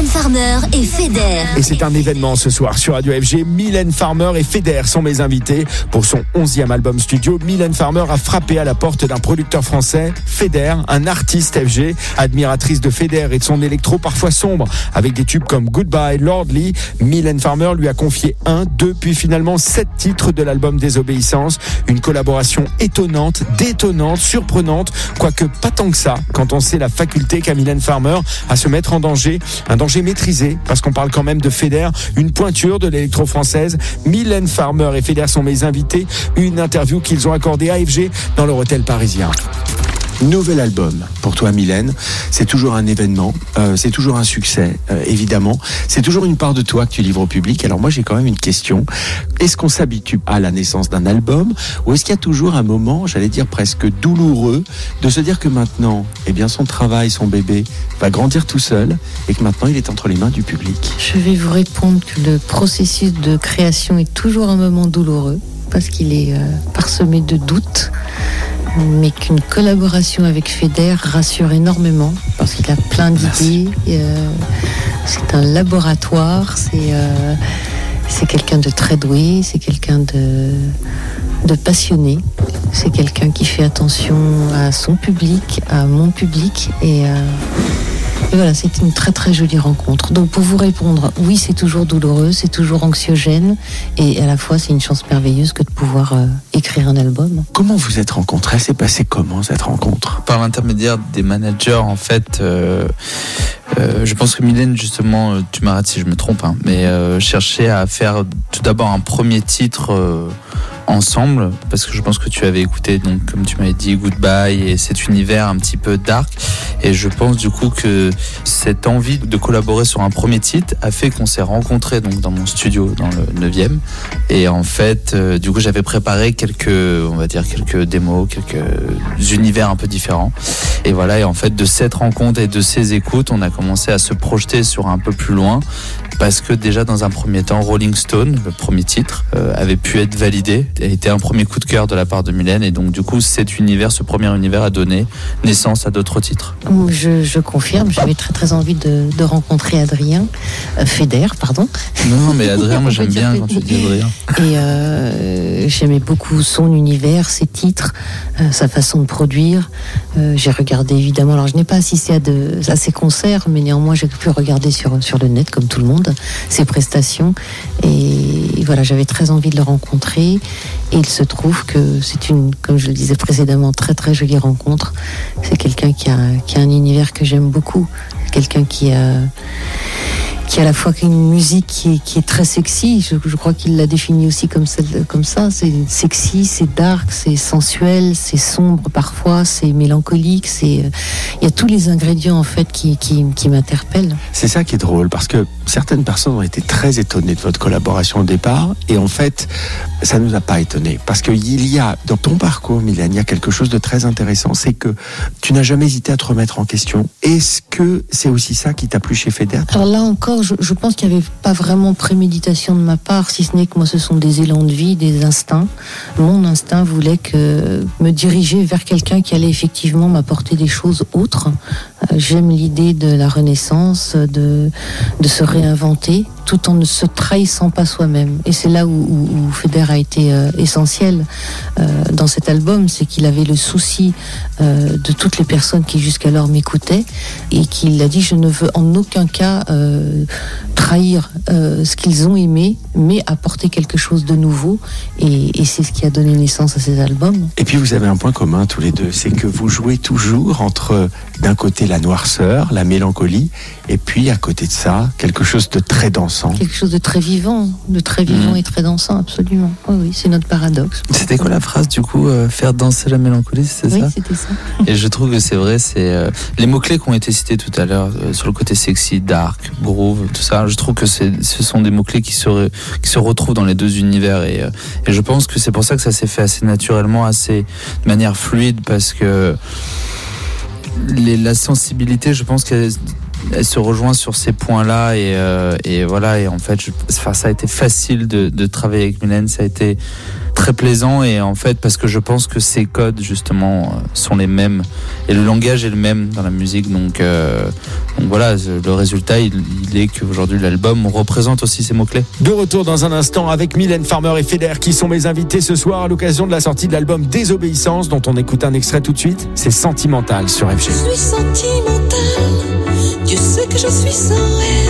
Mylène Farmer et Feder. Et c'est un événement ce soir sur Radio FG. Mylène Farmer et Feder sont mes invités pour son 11e album studio. Mylène Farmer a frappé à la porte d'un producteur français, Feder, un artiste FG, admiratrice de Feder et de son électro parfois sombre, avec des tubes comme Goodbye, Lordly. Mylène Farmer lui a confié 1, 2, puis finalement 7 titres de l'album Désobéissance. Une collaboration étonnante, détonnante, surprenante, quoique pas tant que ça, quand on sait la faculté qu'a Mylène Farmer à se mettre en danger, un danger maîtrisé, parce qu'on parle quand même de Feder, une pointure de l'électro française. Mylène Farmer et Feder sont mes invités, une interview qu'ils ont accordée à FG dans leur hôtel parisien. Nouvel album pour toi Mylène, c'est toujours un événement, c'est toujours un succès, évidemment, c'est toujours une part de toi que tu livres au public. Alors moi j'ai quand même une question, est-ce qu'on s'habitue à la naissance d'un album ou est-ce qu'il y a toujours un moment, j'allais dire presque douloureux, de se dire que maintenant, eh bien son travail, son bébé va grandir tout seul et que maintenant il est entre les mains du public? Je vais vous répondre que le processus de création est toujours un moment douloureux parce qu'il est parsemé de doutes, mais qu'une collaboration avec Feder rassure énormément parce qu'il a plein d'idées. C'est un laboratoire, c'est quelqu'un de très doué, c'est quelqu'un de passionné, c'est quelqu'un qui fait attention à son public, à mon public et voilà, c'est une très très jolie rencontre. Donc pour vous répondre, oui, c'est toujours douloureux, c'est toujours anxiogène et à la fois c'est une chance merveilleuse que de pouvoir écrire un album. Comment vous êtes rencontrés? C'est passé comment cette rencontre? Par l'intermédiaire des managers en fait. Je pense que Mylène, justement, tu m'arrêtes si je me trompe, hein, mais cherchait à faire tout d'abord un premier titre ensemble, parce que je pense que tu avais écouté, donc comme tu m'avais dit, Goodbye et cet univers un petit peu dark, et je pense du coup que cette envie de collaborer sur un premier titre a fait qu'on s'est rencontrés donc dans mon studio dans le 9e, et en fait du coup j'avais préparé quelques démos, quelques univers un peu différents, et voilà, et en fait de cette rencontre et de ces écoutes on a commencé à se projeter sur un peu plus loin, parce que déjà dans un premier temps Rolling Stone, le premier titre, avait pu être validé, a été un premier coup de cœur de la part de Mylène, et donc du coup ce premier univers a donné naissance à d'autres titres. Je confirme, j'avais très très envie de rencontrer Adrien, Feder, pardon. Non mais Adrien, moi j'aime bien quand tu dis Adrien. Et j'aimais beaucoup son univers, ses titres, sa façon de produire. J'ai regardé évidemment, alors je n'ai pas assisté à ses concerts, mais néanmoins j'ai pu regarder sur le net comme tout le monde ses prestations, et voilà, j'avais très envie de le rencontrer, et il se trouve que c'est comme je le disais précédemment, très très jolie rencontre. C'est quelqu'un qui a un univers que j'aime beaucoup, quelqu'un qui a à la fois une musique qui est très sexy, je crois qu'il l'a défini aussi comme ça, c'est sexy, c'est dark, c'est sensuel, c'est sombre parfois, c'est mélancolique, il y a tous les ingrédients en fait qui m'interpellent. C'est ça qui est drôle, parce que certaines personnes ont été très étonnées de votre collaboration au départ, et en fait ça ne nous a pas étonnés, parce qu'il y a dans ton parcours, Mylène, il y a quelque chose de très intéressant, c'est que tu n'as jamais hésité à te remettre en question. Est-ce que c'est aussi ça qui t'a plu chez Feder? Alors là encore, je pense qu'il n'y avait pas vraiment préméditation de ma part, si ce n'est que moi ce sont des élans de vie, des instincts. Mon instinct voulait me diriger vers quelqu'un qui allait effectivement m'apporter des choses autres. J'aime l'idée de la renaissance, de se réinventer, tout en ne se trahissant pas soi-même. Et c'est là où Feder a été essentiel dans cet album, c'est qu'il avait le souci de toutes les personnes qui jusqu'alors m'écoutaient, et qu'il a dit: je ne veux en aucun cas trahir ce qu'ils ont aimé, mais apporter quelque chose de nouveau, et c'est ce qui a donné naissance à ces albums. Et puis vous avez un point commun tous les deux, c'est que vous jouez toujours entre, d'un côté, la noirceur, la mélancolie, et puis à côté de ça, quelque chose de très dansant. Quelque chose de très vivant et très dansant, absolument. Oui, c'est notre paradoxe. C'était quoi la phrase du coup, faire danser la mélancolie, c'est ça? Oui, c'était ça. Et je trouve que c'est vrai, c'est les mots-clés qui ont été cités tout à l'heure, sur le côté sexy, dark, groove, tout ça, je trouve que ce sont des mots-clés qui se retrouvent dans les deux univers, et je pense que c'est pour ça que ça s'est fait assez naturellement, assez de manière fluide, parce que la sensibilité, je pense qu'elle elle se rejoint sur ces points-là et voilà. Et en fait, ça a été facile de travailler avec Mylène. Ça a été très plaisant et en fait parce que je pense que ces codes justement sont les mêmes et le langage est le même dans la musique. Donc voilà, le résultat il est qu'aujourd'hui l'album représente aussi ces mots-clés. De retour dans un instant avec Mylène Farmer et Feder qui sont mes invités ce soir à l'occasion de la sortie de l'album Désobéissance dont on écoute un extrait tout de suite. C'est Sentimental sur FG. Je suis sentimental, Dieu sait que je suis sans elle.